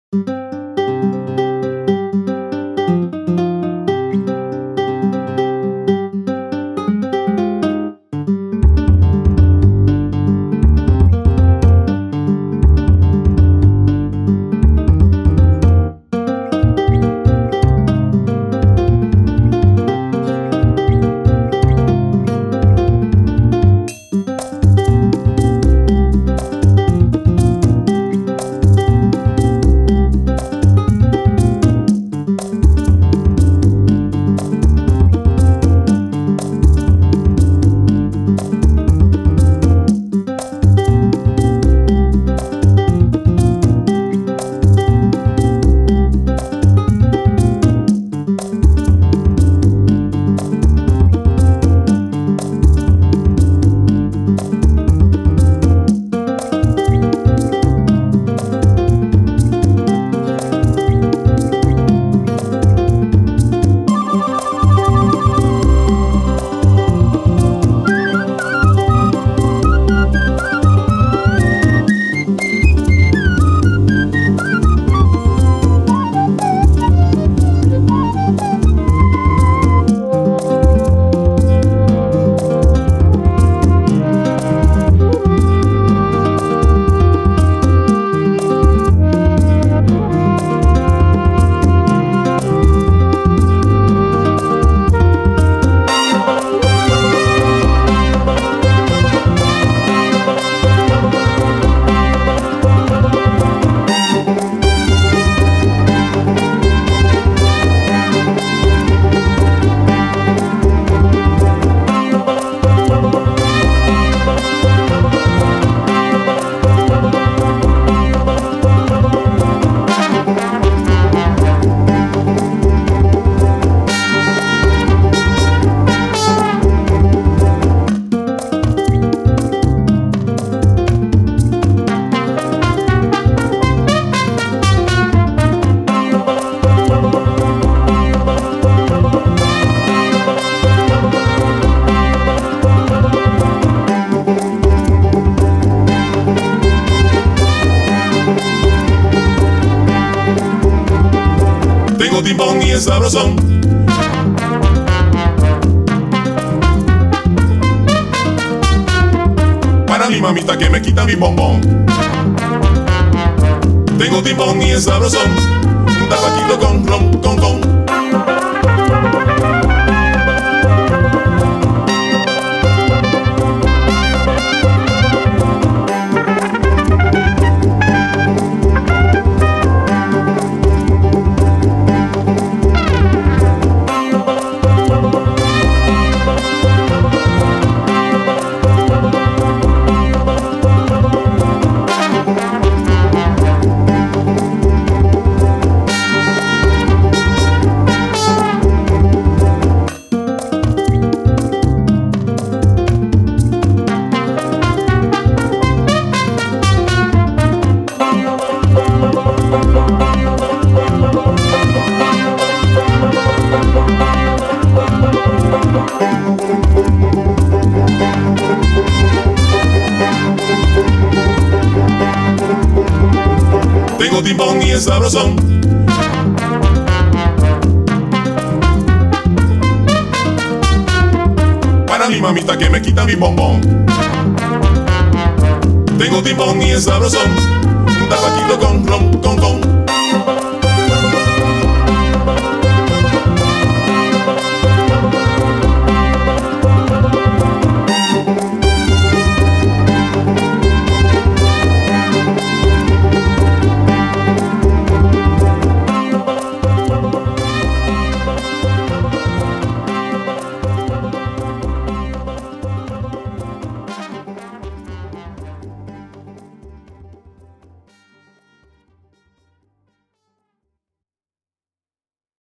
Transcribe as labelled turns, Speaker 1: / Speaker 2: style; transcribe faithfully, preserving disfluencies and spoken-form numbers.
Speaker 1: Tengo timbón y es sabrosón. Para mi mamita que me quita mi bombón. Tengo timbón y es sabrosón. Un tabaquito con ron, con con. Tengo timbón y es sabrosón. Para mi mamita que me quita mi bombón. Tengo timbón y es sabrosón. Un tabaquito con ron, con con.